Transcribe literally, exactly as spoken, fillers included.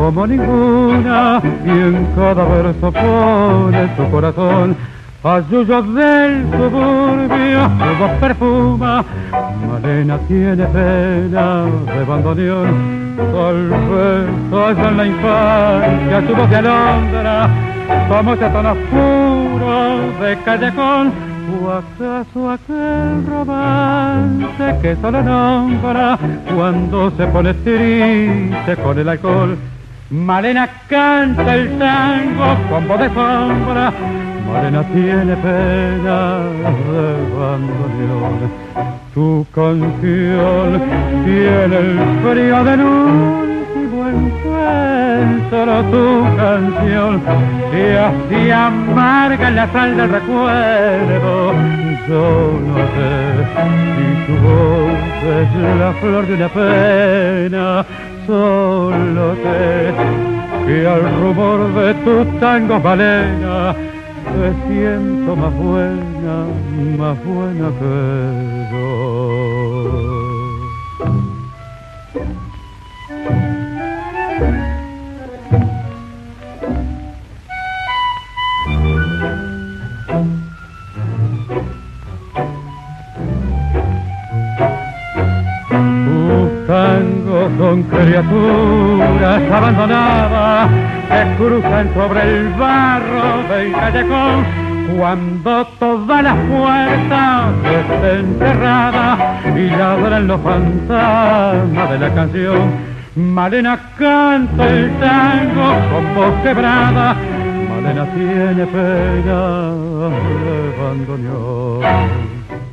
como ninguna, y en cada verso pone su corazón. Ayuyos del suburbio, su voz perfuma, Malena tiene pena de bandoneón. Tal vez allá en la infancia su voz de alondra, como ese tono oscuro de callejón, o acaso aquel romance que solo nombra cuando se pone triste con el alcohol. Malena canta el tango con voz de sombra, Malena tiene pena de bandoneón. Tu canción tiene el frío del último encuentro, tu canción y así amarga en la sal del recuerdo. Yo no sé si tu voz es la flor de una pena, solo sé que al rumor de tu tango, Malena, te siento más buena, más buena que yo. Tus tangos son criaturas abandonadas que cruzan sobre el barro del callejón. Cuando todas las puertas estén cerradas y ladran los fantasmas de la canción, Malena canta el tango con voz quebrada, Malena tiene pena de bandoneón.